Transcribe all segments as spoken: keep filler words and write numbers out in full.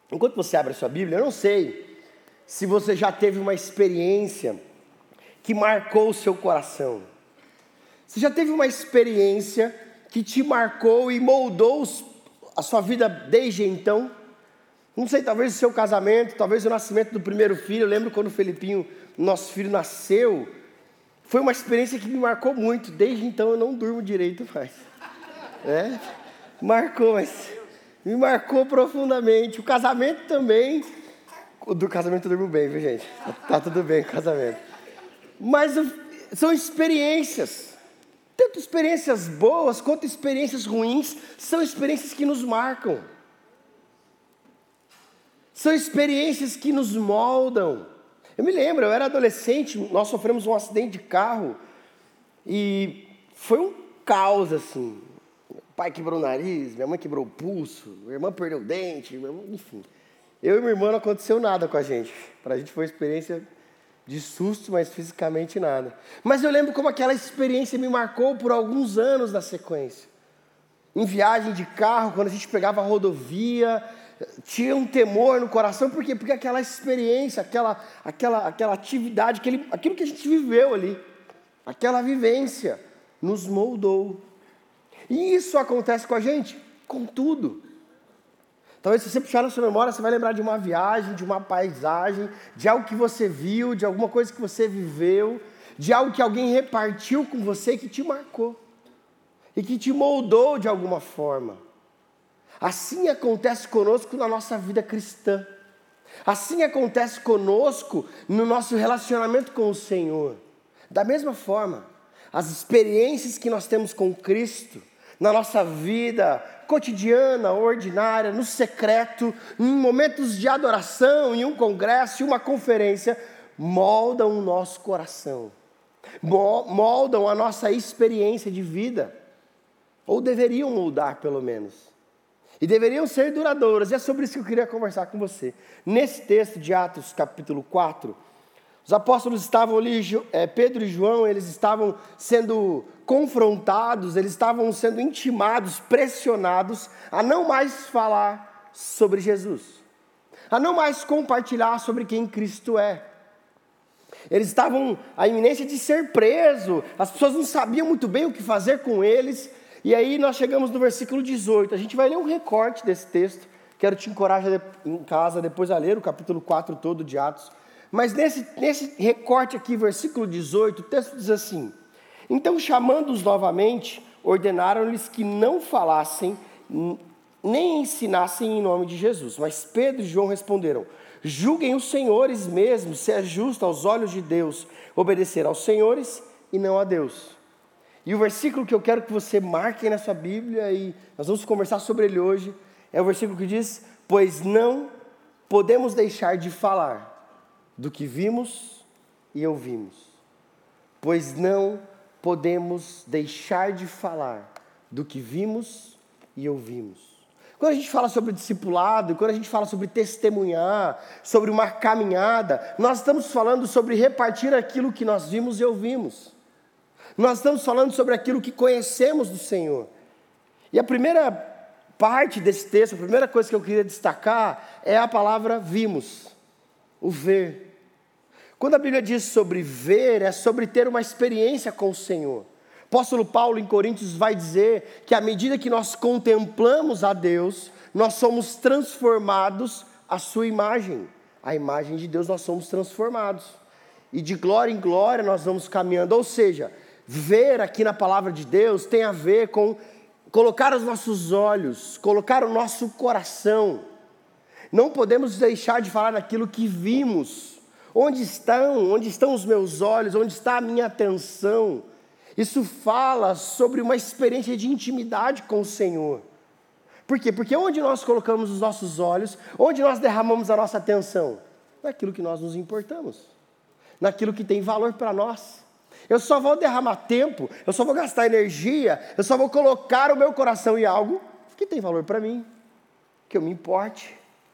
enquanto você abre a sua Bíblia, eu não sei se você já teve uma experiência que marcou o seu coração. Você já teve uma experiência que te marcou e moldou os, a sua vida desde então? Não sei, talvez o seu casamento, talvez o nascimento do primeiro filho. Eu lembro quando o Felipinho, nosso filho, nasceu. Foi uma experiência que me marcou muito. Desde então eu não durmo direito mais. É, marcou, mas me marcou profundamente. O casamento também. O do casamento eu durmo bem, viu, gente? Tá tudo bem com o casamento. Mas são experiências. Tanto experiências boas quanto experiências ruins. São experiências que nos marcam. São experiências que nos moldam. Eu me lembro, eu era adolescente, nós sofremos um acidente de carro e foi um caos assim. Meu pai quebrou o nariz, minha mãe quebrou o pulso, minha irmã perdeu o dente, enfim. Eu e minha irmã não aconteceu nada com a gente. Para a gente foi uma experiência de susto, mas fisicamente nada. Mas eu lembro como aquela experiência me marcou por alguns anos na sequência. Em viagem de carro, quando a gente pegava a rodovia, tinha um temor no coração, por quê? Porque aquela experiência, aquela, aquela, aquela atividade, aquele, aquilo que a gente viveu ali, aquela vivência, nos moldou. E isso acontece com a gente, com tudo. Talvez se você puxar na sua memória, você vai lembrar de uma viagem, de uma paisagem, de algo que você viu, de alguma coisa que você viveu, de algo que alguém repartiu com você que te marcou e que te moldou de alguma forma. Assim acontece conosco na nossa vida cristã. Assim acontece conosco no nosso relacionamento com o Senhor. Da mesma forma, as experiências que nós temos com Cristo, na nossa vida cotidiana, ordinária, no secreto, em momentos de adoração, em um congresso, em uma conferência, moldam o nosso coração, moldam a nossa experiência de vida, ou deveriam moldar pelo menos. E deveriam ser duradouras, e é sobre isso que eu queria conversar com você. Nesse texto de Atos capítulo quatro, os apóstolos estavam ali, Pedro e João, eles estavam sendo confrontados, eles estavam sendo intimados, pressionados a não mais falar sobre Jesus, a não mais compartilhar sobre quem Cristo é. Eles estavam à iminência de ser presos, as pessoas não sabiam muito bem o que fazer com eles. E aí nós chegamos no versículo dezoito, a gente vai ler um recorte desse texto, quero te encorajar em casa depois a ler o capítulo quatro todo de Atos, mas nesse, nesse recorte aqui, versículo dezoito, o texto diz assim: então chamando-os novamente, ordenaram-lhes que não falassem, nem ensinassem em nome de Jesus, mas Pedro e João responderam: julguem os senhores mesmos, se é justo aos olhos de Deus obedecer aos senhores e não a Deus. E o versículo que eu quero que você marque na sua Bíblia, e nós vamos conversar sobre ele hoje, é o versículo que diz: pois não podemos deixar de falar do que vimos e ouvimos. Pois não podemos deixar de falar do que vimos e ouvimos. Quando a gente fala sobre discipulado, quando a gente fala sobre testemunhar, sobre uma caminhada, nós estamos falando sobre repartir aquilo que nós vimos e ouvimos. Nós estamos falando sobre aquilo que conhecemos do Senhor. E a primeira parte desse texto, a primeira coisa que eu queria destacar é a palavra vimos, o ver. Quando a Bíblia diz sobre ver, é sobre ter uma experiência com o Senhor. O apóstolo Paulo em Coríntios vai dizer que à medida que nós contemplamos a Deus, nós somos transformados à sua imagem. A imagem de Deus nós somos transformados. E de glória em glória nós vamos caminhando, ou seja, ver aqui na palavra de Deus tem a ver com colocar os nossos olhos, colocar o nosso coração. Não podemos deixar de falar naquilo que vimos. Onde estão? Onde estão os meus olhos? Onde está a minha atenção? Isso fala sobre uma experiência de intimidade com o Senhor. Por quê? Porque onde nós colocamos os nossos olhos, onde nós derramamos a nossa atenção? Naquilo que nós nos importamos, naquilo que tem valor para nós. Eu só vou derramar tempo, eu só vou gastar energia, eu só vou colocar o meu coração em algo que tem valor para mim, que eu me importe,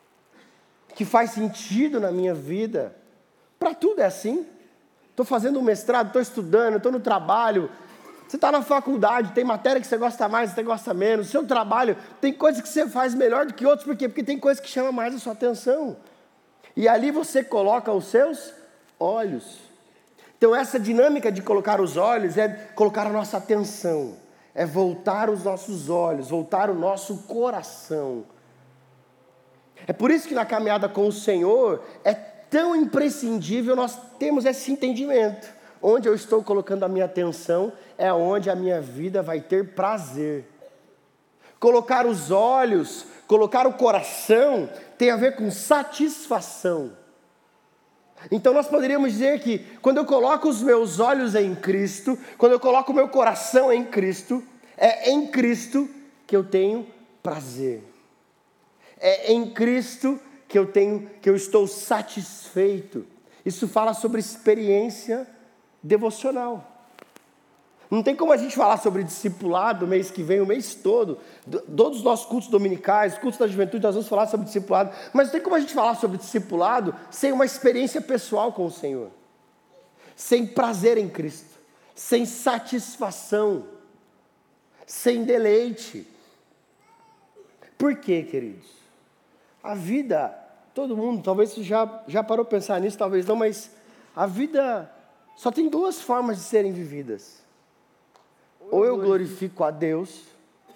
que faz sentido na minha vida. Para tudo é assim. Estou fazendo um mestrado, estou estudando, estou no trabalho, Você está na faculdade, tem matéria que você gosta mais, você gosta menos. Seu trabalho, tem coisas que você faz melhor do que outros. Por quê? Porque tem coisas que chamam mais a sua atenção. E ali você coloca os seus olhos. Então essa dinâmica de colocar os olhos é colocar a nossa atenção. É voltar os nossos olhos, voltar o nosso coração. É por isso que na caminhada com o Senhor é tão imprescindível nós termos esse entendimento. Onde eu estou colocando a minha atenção é onde a minha vida vai ter prazer. Colocar os olhos, colocar o coração tem a ver com satisfação. Então nós poderíamos dizer que quando eu coloco os meus olhos em Cristo, quando eu coloco o meu coração em Cristo, é em Cristo que eu tenho prazer. É em Cristo que eu tenho, que eu estou satisfeito. Isso fala sobre experiência devocional. Não tem como a gente falar sobre discipulado mês que vem, o mês todo. Todos os nossos cultos dominicais, cultos da juventude, nós vamos falar sobre discipulado. Mas não tem como a gente falar sobre discipulado sem uma experiência pessoal com o Senhor. Sem prazer em Cristo. Sem satisfação. Sem deleite. Por quê, queridos? A vida, todo mundo, talvez você já, já parou para pensar nisso, talvez não, mas a vida só tem duas formas de serem vividas. Ou eu glorifico a Deus,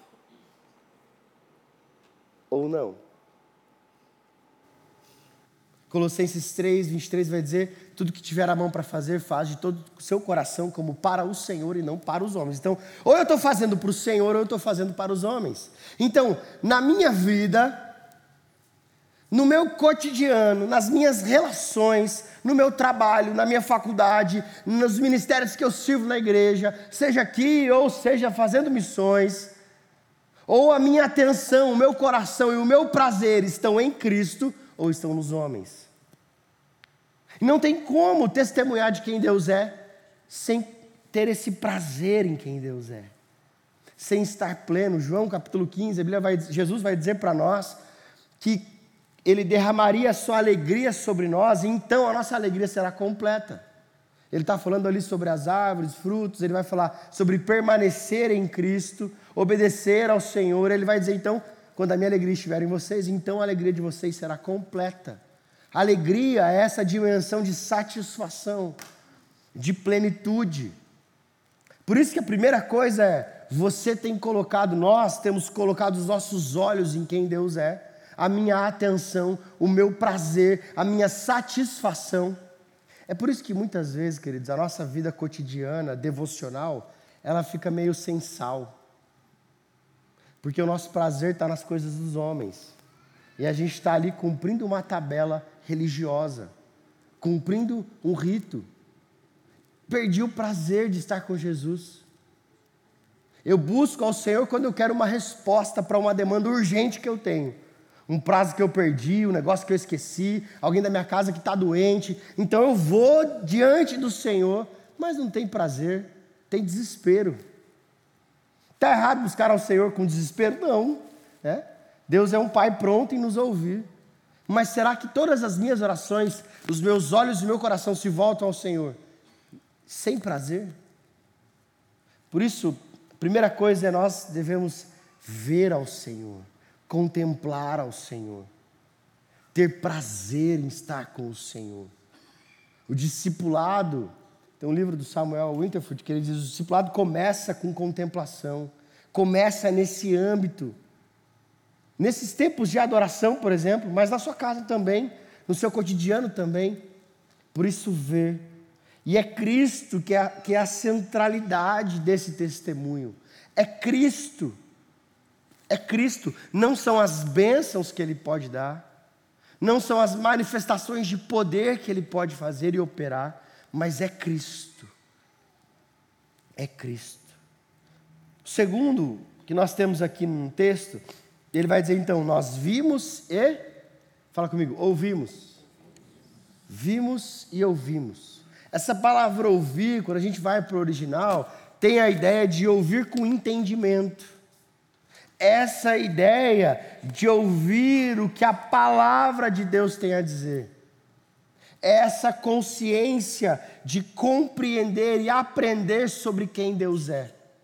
ou não. Colossenses três, vinte e três vai dizer, tudo que tiver a mão para fazer, faz de todo o seu coração como para o Senhor e não para os homens. Então, ou eu estou fazendo para o Senhor, ou eu estou fazendo para os homens. Então, na minha vida, no meu cotidiano, nas minhas relações, no meu trabalho, na minha faculdade, nos ministérios que eu sirvo na igreja, seja aqui ou seja fazendo missões, ou a minha atenção, o meu coração e o meu prazer estão em Cristo ou estão nos homens. E não tem como testemunhar de quem Deus é sem ter esse prazer em quem Deus é, sem estar pleno. João capítulo quinze, a Bíblia vai, Jesus vai dizer para nós que Ele derramaria a sua alegria sobre nós, e então a nossa alegria será completa. Ele está falando ali sobre as árvores, frutos, ele vai falar sobre permanecer em Cristo, obedecer ao Senhor. Ele vai dizer então, quando a minha alegria estiver em vocês, então a alegria de vocês será completa. A alegria é essa dimensão de satisfação, de plenitude. Por isso que a primeira coisa é, você tem colocado, nós temos colocado os nossos olhos em quem Deus é, a minha atenção, o meu prazer, a minha satisfação. É por isso que muitas vezes, queridos, a nossa vida cotidiana, devocional, ela fica meio sem sal. Porque o nosso prazer está nas coisas dos homens. E a gente está ali cumprindo uma tabela religiosa, cumprindo um rito. Perdi o prazer de estar com Jesus. Eu busco ao Senhor quando eu quero uma resposta para uma demanda urgente que eu tenho. Um prazo que eu perdi, um negócio que eu esqueci, alguém da minha casa que está doente. Então eu vou diante do Senhor, mas não tem prazer, tem desespero. Está errado buscar ao Senhor com desespero? Não. É? Deus é um Pai pronto em nos ouvir. Mas será que todas as minhas orações, os meus olhos e o meu coração se voltam ao Senhor sem prazer? Por isso, a primeira coisa é nós devemos ver ao Senhor. Contemplar ao Senhor, ter prazer em estar com o Senhor. O discipulado, tem um livro do Samuel Winterford que ele diz, o discipulado começa com contemplação, começa nesse âmbito, nesses tempos de adoração, por exemplo, mas na sua casa também, no seu cotidiano também. Por isso ver. E é Cristo que é, a, que é a centralidade desse testemunho. É Cristo. É Cristo, não são as bênçãos que Ele pode dar, não são as manifestações de poder que Ele pode fazer e operar, mas é Cristo. É Cristo. O segundo que nós temos aqui no texto, ele vai dizer então, nós vimos e, fala comigo, ouvimos. Vimos e ouvimos. Essa palavra ouvir, quando a gente vai para o original, tem a ideia de ouvir com entendimento. Essa ideia de ouvir o que a palavra de Deus tem a dizer. Essa consciência de compreender e aprender sobre quem Deus é.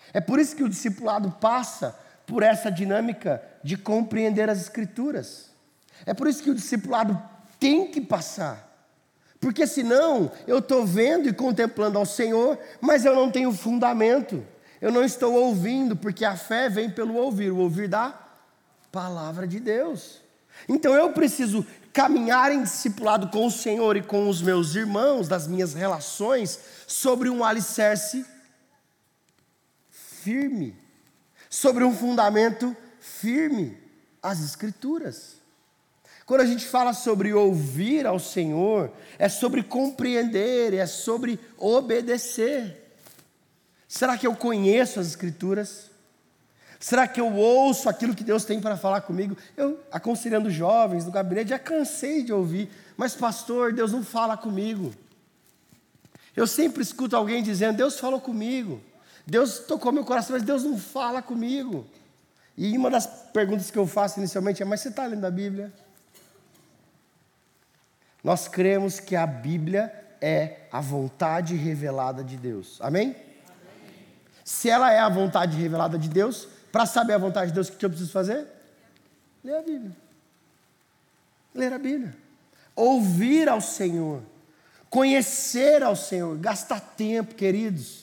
É por isso que o discipulado passa por essa dinâmica de compreender as Escrituras. É por isso que o discipulado tem que passar. Porque senão eu estou vendo e contemplando ao Senhor, mas eu não tenho fundamento. Eu não estou ouvindo, porque a fé vem pelo ouvir, o ouvir da palavra de Deus. Então eu preciso caminhar em discipulado com o Senhor e com os meus irmãos, das minhas relações, sobre um alicerce firme, sobre um fundamento firme, as Escrituras. Quando a gente fala sobre ouvir ao Senhor, é sobre compreender, é sobre obedecer. Será que eu conheço as Escrituras? Será que eu ouço aquilo que Deus tem para falar comigo? Eu, aconselhando jovens no gabinete, já cansei de ouvir, mas pastor, Deus não fala comigo. Eu sempre escuto alguém dizendo, Deus falou comigo, Deus tocou meu coração, mas Deus não fala comigo. E uma das perguntas que eu faço inicialmente é, mas você está lendo a Bíblia? Nós cremos que a Bíblia é a vontade revelada de Deus, amém? Se ela é a vontade revelada de Deus, para saber a vontade de Deus, o que eu preciso fazer? Ler a Bíblia. Ler a Bíblia. Ouvir ao Senhor. Conhecer ao Senhor. Gastar tempo, queridos.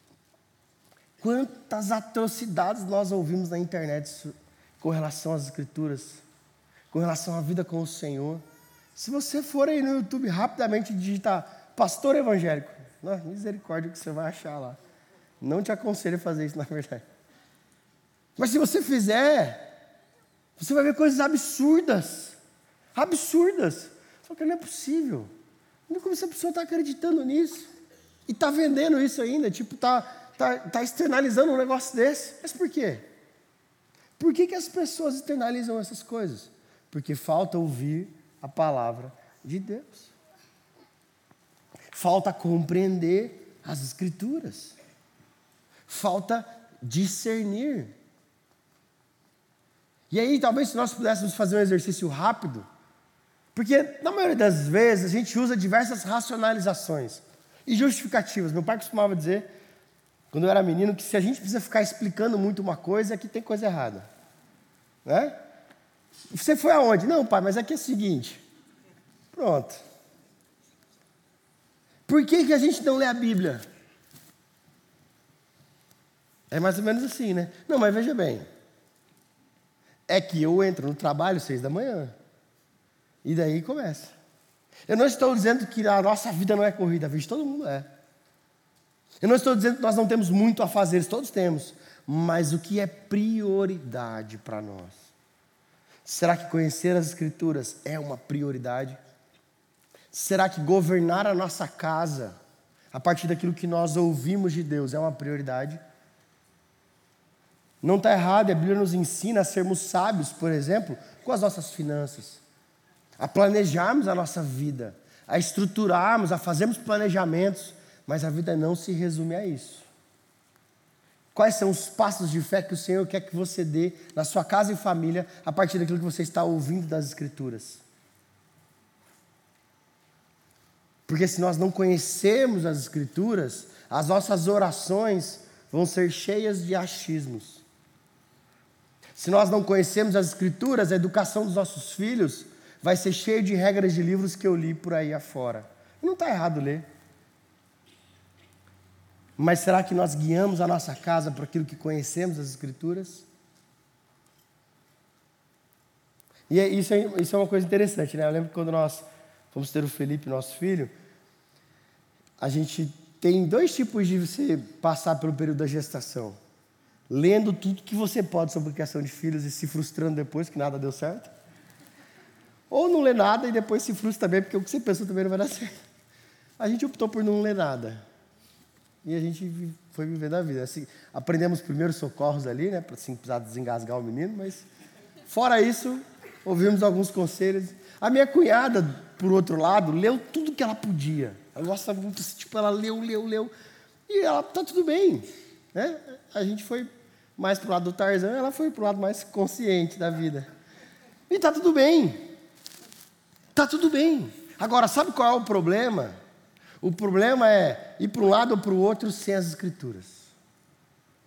Quantas atrocidades nós ouvimos na internet com relação às Escrituras, com relação à vida com o Senhor. Se você for aí no YouTube rapidamente digitar pastor evangélico, nossa, misericórdia, o que você vai achar lá. Não te aconselho a fazer isso, na verdade. Mas se você fizer, você vai ver coisas absurdas. Absurdas. Só que não é possível. Como essa pessoa está acreditando nisso? E está vendendo isso ainda, tipo, está tá, tá externalizando um negócio desse. Mas por quê? Por que, que as pessoas externalizam essas coisas? Porque falta ouvir a palavra de Deus. Falta compreender as Escrituras. Falta discernir. E aí, talvez, se nós pudéssemos fazer um exercício rápido, porque, na maioria das vezes, a gente usa diversas racionalizações e justificativas. Meu pai costumava dizer, quando eu era menino, que se a gente precisa ficar explicando muito uma coisa, é que tem coisa errada. Né? Você foi aonde? Não, pai, mas aqui é o seguinte. Pronto. Por que, que a gente não lê a Bíblia? É mais ou menos assim, né? Não, mas veja bem. É que eu entro no trabalho seis da manhã. E daí começa. Eu não estou dizendo que a nossa vida não é corrida, a vida de todo mundo é. Eu não estou dizendo que nós não temos muito a fazer, todos temos. Mas o que é prioridade para nós? Será que conhecer as Escrituras é uma prioridade? Será que governar a nossa casa, a partir daquilo que nós ouvimos de Deus, é uma prioridade? Não está errado, a Bíblia nos ensina a sermos sábios, por exemplo, com as nossas finanças, a planejarmos a nossa vida, a estruturarmos, a fazermos planejamentos, mas a vida não se resume a isso. Quais são os passos de fé que o Senhor quer que você dê na sua casa e família, a partir daquilo que você está ouvindo das Escrituras? Porque se nós não conhecermos as Escrituras, as nossas orações vão ser cheias de achismos. Se nós não conhecermos as Escrituras, a educação dos nossos filhos vai ser cheia de regras de livros que eu li por aí afora. Não está errado ler. Mas será que nós guiamos a nossa casa por aquilo que conhecemos as Escrituras? E é, isso, é, isso é uma coisa interessante, né? Eu lembro que quando nós fomos ter o Felipe, nosso filho, a gente tem dois tipos de você passar pelo período da gestação. Lendo tudo que você pode sobre criação de filhos e se frustrando depois que nada deu certo. Ou não lê nada e depois se frustra também, porque o que você pensou também não vai dar certo. A gente optou por não ler nada. E a gente foi vivendo a vida. Assim, aprendemos primeiros socorros ali, né, para assim, precisar desengasgar o menino, mas fora isso, ouvimos alguns conselhos. A minha cunhada, por outro lado, leu tudo que ela podia. Ela gosta muito, tipo, ela leu, leu, leu. E ela, tá tudo bem. Né? A gente foi mais para o lado do Tarzan, ela foi para o lado mais consciente da vida. E tá tudo bem. Tá tudo bem. Agora, sabe qual é o problema? O problema é ir para um lado ou para o outro sem as Escrituras.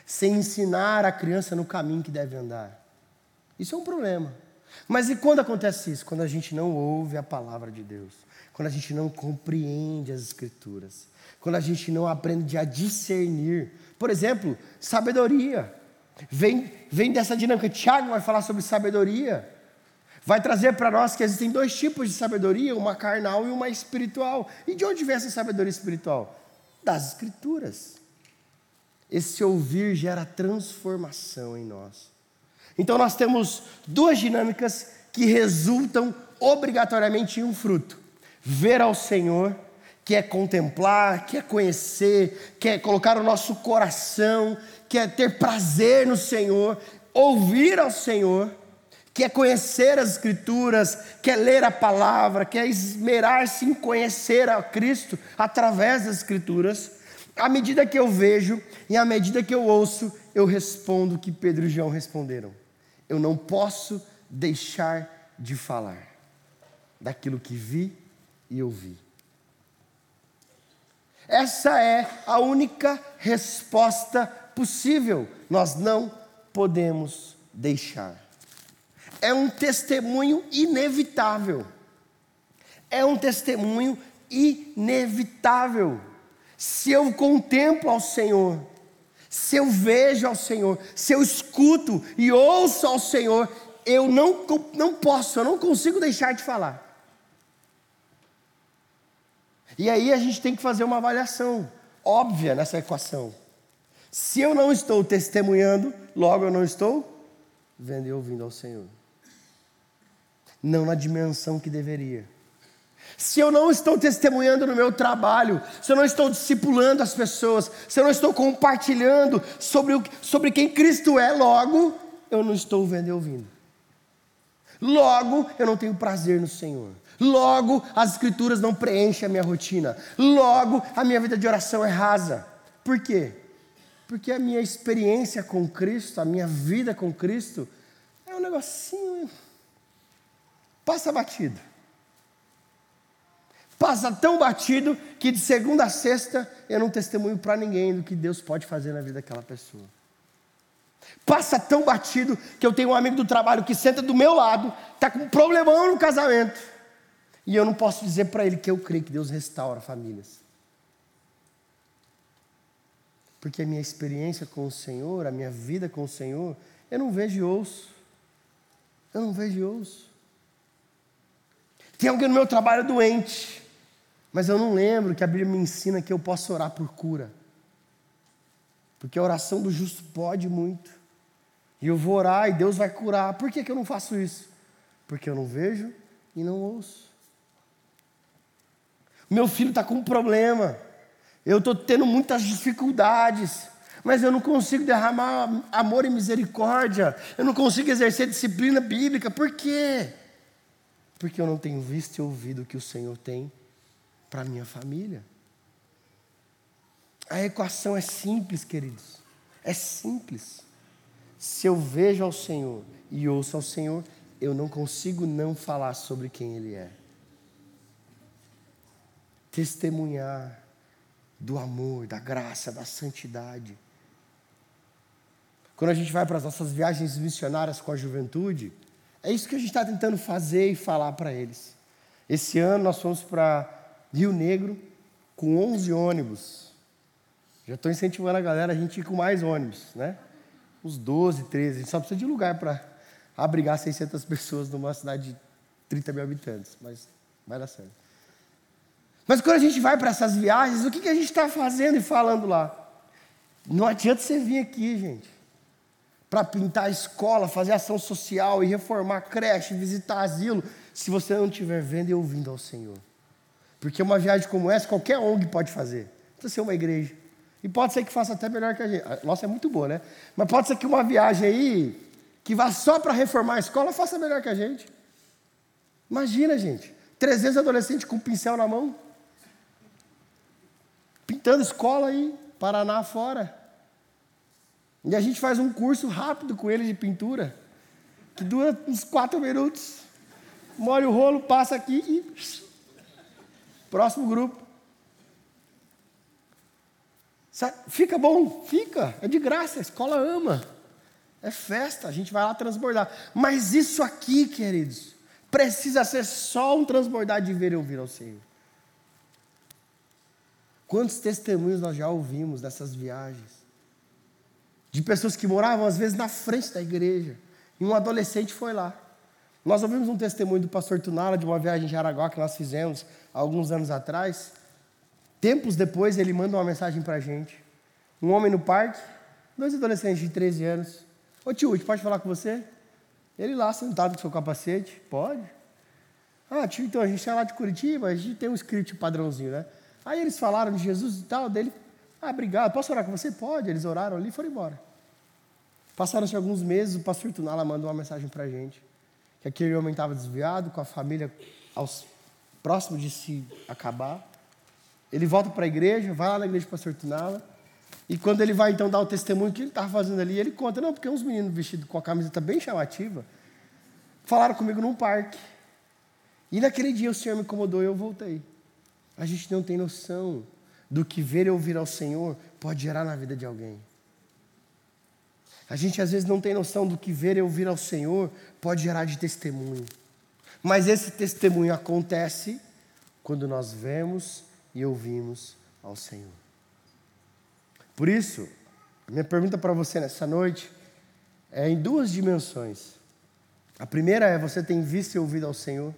sem ensinar a criança no caminho que deve andar. Isso é um problema. Mas e quando acontece isso? Quando a gente não ouve a palavra de Deus, quando a gente não compreende as Escrituras, quando a gente não aprende a discernir. Por exemplo, sabedoria. Vem, vem dessa dinâmica. Tiago vai falar sobre sabedoria. Vai trazer para nós que existem dois tipos de sabedoria, uma carnal e uma espiritual. E de onde vem essa sabedoria espiritual? Das Escrituras. Esse ouvir gera transformação em nós. Então nós temos duas dinâmicas que resultam obrigatoriamente em um fruto. Ver ao Senhor, que é contemplar, que é conhecer, que é colocar o nosso coração, que é ter prazer no Senhor. Ouvir ao Senhor, que é conhecer as Escrituras, que é ler a palavra, que é esmerar-se em conhecer a Cristo através das Escrituras. À medida que eu vejo e à medida que eu ouço, eu respondo o que Pedro e João responderam. Eu não posso deixar de falar daquilo que vi e ouvi. Essa é a única resposta possível. Nós não podemos deixar. É um testemunho inevitável. É um testemunho inevitável. Se eu contemplo ao Senhor, se eu vejo ao Senhor, se eu escuto e ouço ao Senhor, eu não, não posso, eu não consigo deixar de falar. E aí a gente tem que fazer uma avaliação óbvia nessa equação. Se eu não estou testemunhando, logo eu não estou vendo e ouvindo ao Senhor. Não na dimensão que deveria. Se eu não estou testemunhando no meu trabalho, se eu não estou discipulando as pessoas, se eu não estou compartilhando sobre, o, sobre quem Cristo é, logo eu não estou vendo e ouvindo. Logo eu não tenho prazer no Senhor. Logo as Escrituras não preenchem a minha rotina. Logo a minha vida de oração é rasa. Por quê? Porque a minha experiência com Cristo, a minha vida com Cristo, é um negocinho, passa batido. Passa tão batido que de segunda a sexta eu não testemunho para ninguém do que Deus pode fazer na vida daquela pessoa. Passa tão batido que eu tenho um amigo do trabalho que senta do meu lado, está com um problemão no casamento, e eu não posso dizer para ele que eu creio que Deus restaura famílias. Porque a minha experiência com o Senhor, a minha vida com o Senhor, eu não vejo e ouço. Eu não vejo e ouço. Tem alguém no meu trabalho doente, mas eu não lembro que a Bíblia me ensina que eu posso orar por cura. Porque a oração do justo pode muito. E eu vou orar e Deus vai curar. Por que que eu não faço isso? Porque eu não vejo e não ouço. Meu filho está com um problema. Eu estou tendo muitas dificuldades. Mas eu não consigo derramar amor e misericórdia. Eu não consigo exercer disciplina bíblica. Por quê? Porque eu não tenho visto e ouvido o que o Senhor tem para a minha família. A equação é simples, queridos. É simples. Se eu vejo ao Senhor e ouço ao Senhor, eu não consigo não falar sobre quem Ele é. Testemunhar do amor, da graça, da santidade. Quando a gente vai para as nossas viagens missionárias com a juventude, é isso que a gente está tentando fazer e falar para eles. Esse ano nós fomos para Rio Negro com onze ônibus. Já estou incentivando a galera a gente ir com mais ônibus, né? Uns doze, treze. A gente só precisa de lugar para abrigar seiscentas pessoas numa cidade de trinta mil habitantes. Mas vai dar certo. Mas quando a gente vai para essas viagens, o que, que a gente está fazendo e falando lá? Não adianta você vir aqui, gente, para pintar a escola, fazer ação social e reformar creche, visitar asilo, se você não estiver vendo e ouvindo ao Senhor. Porque uma viagem como essa, qualquer O N G pode fazer. Não precisa ser uma igreja. E pode ser que faça até melhor que a gente. A nossa é muito boa, né? Mas pode ser que uma viagem aí, que vá só para reformar a escola, faça melhor que a gente. Imagina, gente, trezentos adolescentes com um pincel na mão, pintando escola aí, Paraná fora. E a gente faz um curso rápido com eles de pintura, que dura uns quatro minutos. Molha o rolo, passa aqui e... Próximo grupo. Fica bom? Fica. É de graça, a escola ama. É festa, a gente vai lá transbordar. Mas isso aqui, queridos, precisa ser só um transbordar de ver e ouvir ao Senhor. Quantos testemunhos nós já ouvimos dessas viagens? De pessoas que moravam, às vezes, na frente da igreja. E um adolescente foi lá. Nós ouvimos um testemunho do pastor Tunala, de uma viagem em Jaraguá que nós fizemos há alguns anos atrás. Tempos depois, ele manda uma mensagem para a gente. Um homem no parque, dois adolescentes de treze anos. Ô tio, a gente pode falar com você? Ele lá, sentado com seu capacete. Pode. Ah, tio, então, a gente é lá de Curitiba, a gente tem um script padrãozinho, né? Aí eles falaram de Jesus e tal, dele. Ah, obrigado, posso orar com você? Pode. Eles oraram ali e foram embora. Passaram-se alguns meses, o pastor Tunala mandou uma mensagem para a gente. Que aquele homem estava desviado, com a família aos, próximo de se acabar. Ele volta para a igreja, vai lá na igreja do pastor Tunala. E quando ele vai então dar o testemunho que ele estava fazendo ali, ele conta, não, porque uns meninos vestidos com a camiseta bem chamativa, falaram comigo num parque. E naquele dia o Senhor me incomodou e eu voltei. A gente não tem noção do que ver e ouvir ao Senhor pode gerar na vida de alguém. A gente às vezes não tem noção do que ver e ouvir ao Senhor pode gerar de testemunho. Mas esse testemunho acontece quando nós vemos e ouvimos ao Senhor. Por isso, minha pergunta para você nessa noite é em duas dimensões. A primeira é, você tem visto e ouvido ao Senhor?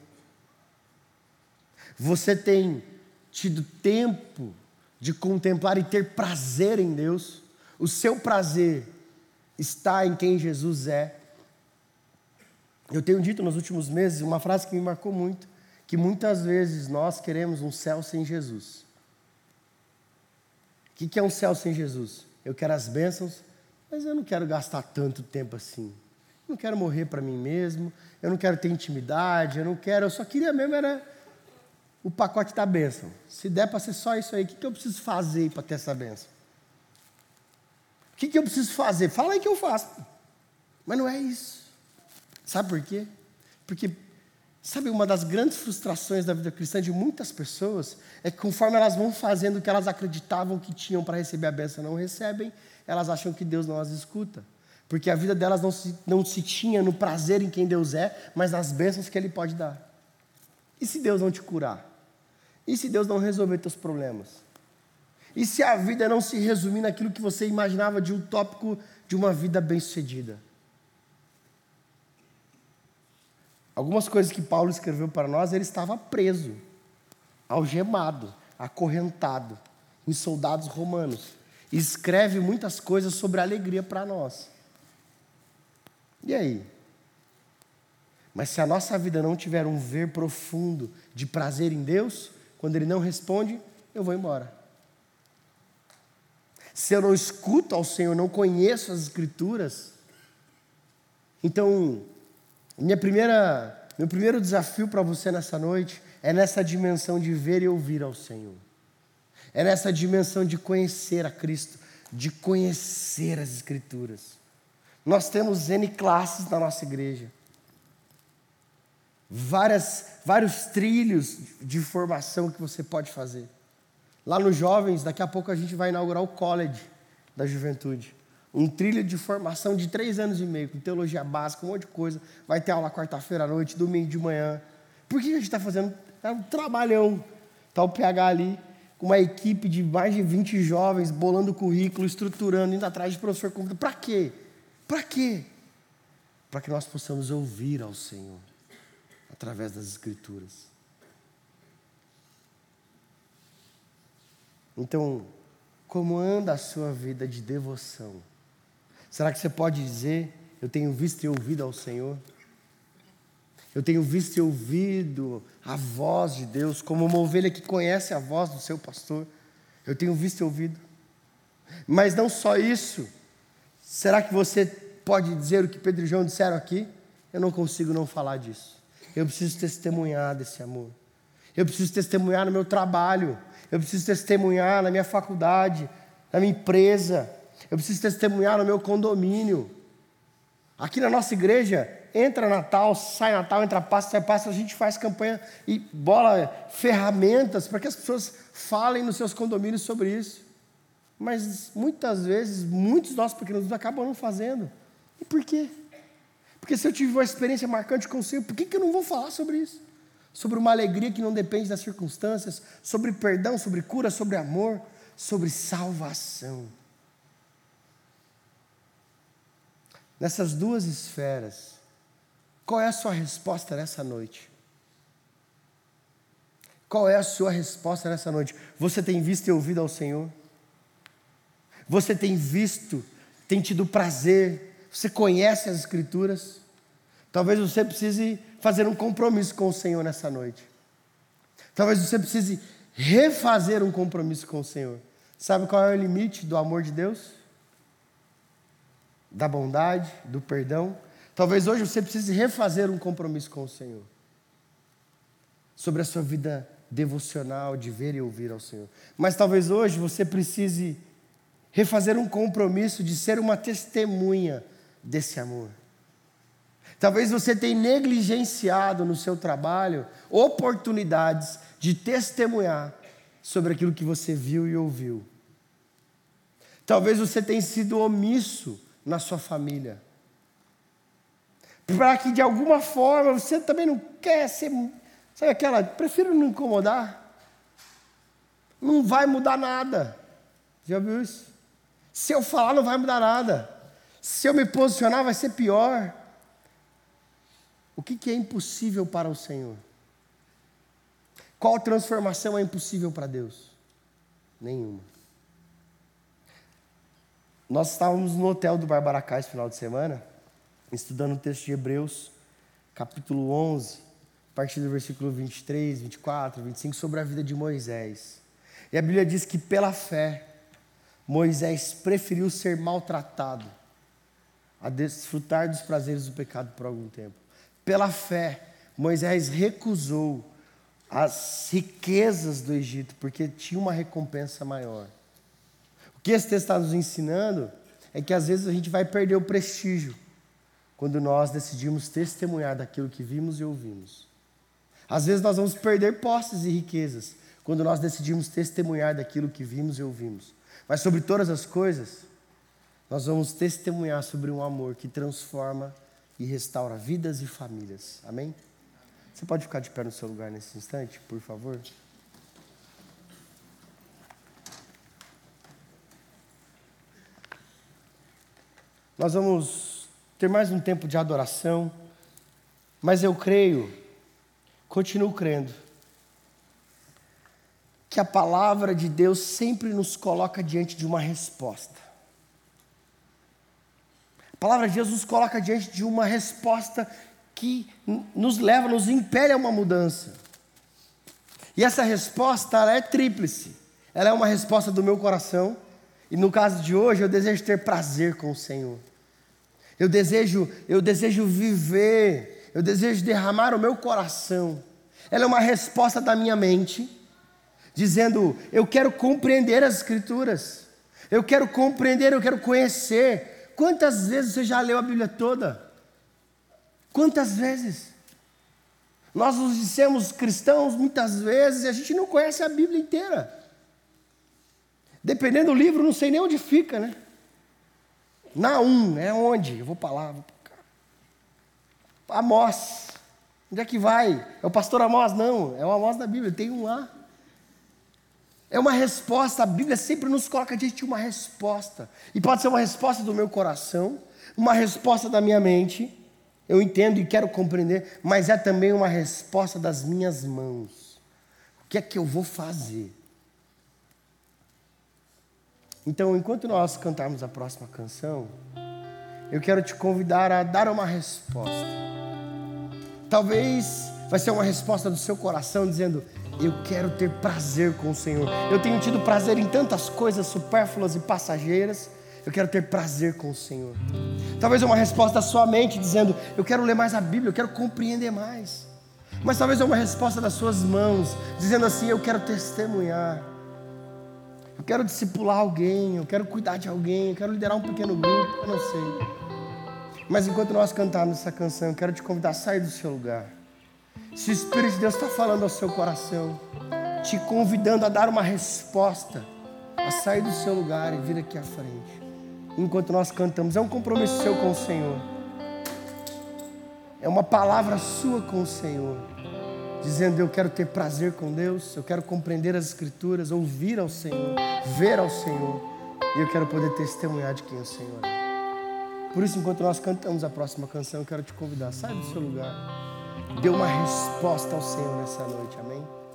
Você tem tido tempo de contemplar e ter prazer em Deus? O seu prazer está em quem Jesus é? Eu tenho dito nos últimos meses uma frase que me marcou muito, que muitas vezes nós queremos um céu sem Jesus. O que é um céu sem Jesus? Eu quero as bênçãos, mas eu não quero gastar tanto tempo assim. Eu não quero morrer para mim mesmo, eu não quero ter intimidade, eu não quero, eu só queria mesmo era o pacote da bênção. Se der para ser só isso aí, o que eu preciso fazer para ter essa bênção? O que eu preciso fazer? Fala aí que eu faço. Mas não é isso. Sabe por quê? Porque, sabe, uma das grandes frustrações da vida cristã de muitas pessoas é que conforme elas vão fazendo o que elas acreditavam que tinham para receber a bênção, não recebem, elas acham que Deus não as escuta. Porque a vida delas não se, não se tinha no prazer em quem Deus é, mas nas bênçãos que Ele pode dar. E se Deus não te curar? E se Deus não resolver teus problemas? E se a vida não se resumir naquilo que você imaginava de um tópico de uma vida bem-sucedida? Algumas coisas que Paulo escreveu para nós, ele estava preso, algemado, acorrentado, em soldados romanos. E escreve muitas coisas sobre alegria para nós. E aí? Mas se a nossa vida não tiver um ver profundo de prazer em Deus, quando Ele não responde, eu vou embora. Se eu não escuto ao Senhor, não conheço as Escrituras, então, minha primeira, meu primeiro desafio para você nessa noite é nessa dimensão de ver e ouvir ao Senhor. É nessa dimensão de conhecer a Cristo, de conhecer as Escrituras. Nós temos N classes na nossa igreja. Várias, vários trilhos de formação que você pode fazer. Lá nos jovens, daqui a pouco a gente vai inaugurar o college da juventude. Um trilho de formação de três anos e meio, com teologia básica, um monte de coisa. Vai ter aula quarta-feira à noite, domingo de manhã. Por que a gente está fazendo? É um trabalhão. Está o P H ali, com uma equipe de mais de vinte jovens, bolando currículo, estruturando, indo atrás de professor convidado. Para quê? Para quê? Para que nós possamos ouvir ao Senhor, através das Escrituras. Então, como anda a sua vida de devoção? Será que você pode dizer, eu tenho visto e ouvido ao Senhor? Eu tenho visto e ouvido a voz de Deus, como uma ovelha que conhece a voz do seu pastor. Eu tenho visto e ouvido. Mas não só isso. Será que você pode dizer o que Pedro e João disseram aqui? Eu não consigo não falar disso. Eu preciso testemunhar desse amor. Eu preciso testemunhar no meu trabalho. Eu preciso testemunhar na minha faculdade, na minha empresa. Eu preciso testemunhar no meu condomínio. Aqui na nossa igreja, entra Natal, sai Natal, entra Páscoa, sai Páscoa, a gente faz campanha e bola ferramentas para que as pessoas falem nos seus condomínios sobre isso. Mas muitas vezes, muitos dos nossos pequenos acabam não fazendo. E por quê? Porque se eu tive uma experiência marcante com o Senhor, por que, que eu não vou falar sobre isso? Sobre uma alegria que não depende das circunstâncias, sobre perdão, sobre cura, sobre amor, sobre salvação. Nessas duas esferas, qual é a sua resposta nessa noite? Qual é a sua resposta nessa noite? Você tem visto e ouvido ao Senhor? Você tem visto, tem tido prazer? Você conhece as Escrituras? Talvez você precise fazer um compromisso com o Senhor nessa noite. Talvez você precise refazer um compromisso com o Senhor. Sabe qual é o limite do amor de Deus? Da bondade, do perdão. Talvez hoje você precise refazer um compromisso com o Senhor. Sobre a sua vida devocional, de ver e ouvir ao Senhor. Mas talvez hoje você precise refazer um compromisso de ser uma testemunha desse amor. Talvez você tenha negligenciado no seu trabalho oportunidades de testemunhar sobre aquilo que você viu e ouviu. Talvez você tenha sido omisso na sua família. Para que de alguma forma você também não quer ser, sabe aquela, prefiro não incomodar. Não vai mudar nada. Já viu isso? Se eu falar não vai mudar nada. Se eu me posicionar vai ser pior. O que, que é impossível para o Senhor? Qual transformação é impossível para Deus? Nenhuma. Nós estávamos no hotel do Barbaracá esse final de semana, estudando o texto de Hebreus, capítulo onze, a partir do versículo vinte e três, vinte e quatro, vinte e cinco, sobre a vida de Moisés. E a Bíblia diz que pela fé, Moisés preferiu ser maltratado a desfrutar dos prazeres do pecado por algum tempo. Pela fé, Moisés recusou as riquezas do Egito, porque tinha uma recompensa maior. O que esse texto está nos ensinando é que às vezes a gente vai perder o prestígio quando nós decidimos testemunhar daquilo que vimos e ouvimos. Às vezes nós vamos perder posses e riquezas quando nós decidimos testemunhar daquilo que vimos e ouvimos. Mas sobre todas as coisas, nós vamos testemunhar sobre um amor que transforma e restaura vidas e famílias. Amém? Você pode ficar de pé no seu lugar nesse instante, por favor? Nós vamos ter mais um tempo de adoração, mas eu creio, continuo crendo, que a palavra de Deus sempre nos coloca diante de uma resposta. A palavra de Deus nos coloca diante de uma resposta que nos leva, nos impele a uma mudança. E essa resposta, ela é tríplice. Ela é uma resposta do meu coração. E no caso de hoje, eu desejo ter prazer com o Senhor. Eu desejo, eu desejo viver. Eu desejo derramar o meu coração. Ela é uma resposta da minha mente, dizendo, eu quero compreender as Escrituras. Eu quero compreender, eu quero conhecer. Quantas vezes você já leu a Bíblia toda? Quantas vezes? Nós nos dissemos cristãos muitas vezes e a gente não conhece a Bíblia inteira. Dependendo do livro, não sei nem onde fica, né? Naum, é onde? Eu vou para lá, vou para cá. Amós, onde é que vai? É o pastor Amós? Não, é o Amós da Bíblia, tem um lá. É uma resposta, a Bíblia sempre nos coloca diante de uma resposta. E pode ser uma resposta do meu coração, uma resposta da minha mente, eu entendo e quero compreender, mas é também uma resposta das minhas mãos. O que é que eu vou fazer? Então, enquanto nós cantarmos a próxima canção, eu quero te convidar a dar uma resposta. Talvez vai ser uma resposta do seu coração dizendo, eu quero ter prazer com o Senhor. Eu tenho tido prazer em tantas coisas supérfluas e passageiras. Eu quero ter prazer com o Senhor. Talvez é uma resposta da sua mente dizendo, eu quero ler mais a Bíblia, eu quero compreender mais. Mas talvez é uma resposta das suas mãos, dizendo assim, eu quero testemunhar. Eu quero discipular alguém, eu quero cuidar de alguém, eu quero liderar um pequeno grupo, eu não sei. Mas enquanto nós cantarmos essa canção, eu quero te convidar a sair do seu lugar. Se o Espírito de Deus está falando ao seu coração, te convidando a dar uma resposta a sair do seu lugar e vir aqui à frente. Enquanto nós cantamos, é um compromisso seu com o Senhor. É uma palavra sua com o Senhor, dizendo: eu quero ter prazer com Deus, eu quero compreender as Escrituras, ouvir ao Senhor, ver ao Senhor, e eu quero poder testemunhar de quem o Senhor é. Por isso, enquanto nós cantamos a próxima canção, eu quero te convidar, sai do seu lugar, dê uma resposta ao Senhor nessa noite, amém?